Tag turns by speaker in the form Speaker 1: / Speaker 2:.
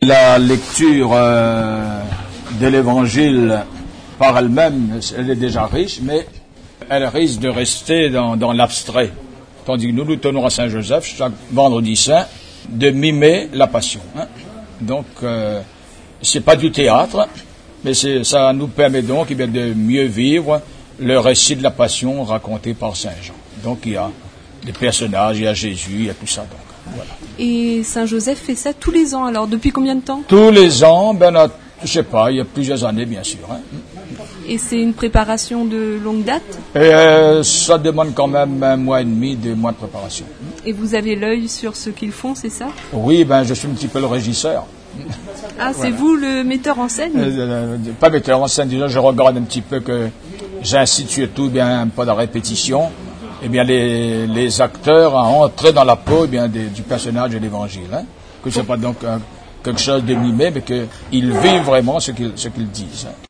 Speaker 1: La lecture de l'Évangile par elle-même, elle est déjà riche, mais elle risque de rester dans l'abstrait. Tandis que nous tenons à Saint-Joseph, chaque vendredi saint, de mimer la Passion. Donc, c'est pas du théâtre, mais ça nous permet donc de mieux vivre le récit de la Passion raconté par Saint Jean. Donc, il y a des personnages, il y a Jésus, il y a tout ça. Donc, voilà.
Speaker 2: Et Saint-Joseph fait ça tous les ans, alors depuis combien de temps?
Speaker 1: Tous les ans, je sais pas, il y a plusieurs années, bien sûr.
Speaker 2: Et c'est une préparation de longue date?
Speaker 1: Ça demande quand même 1 mois et demi, 2 mois de préparation.
Speaker 2: Et vous avez l'œil sur ce qu'ils font, c'est ça?
Speaker 1: Oui, je suis un petit peu le régisseur.
Speaker 2: Ah, c'est vous le metteur en scène?
Speaker 1: Pas metteur en scène, disons, je regarde un petit peu que j'incite surtout pas de répétition. Les acteurs à entrer dans la peau du personnage de l'Évangile. Que ce n'est pas donc quelque chose de mimé, mais qu'ils vivent vraiment ce qu'ils disent.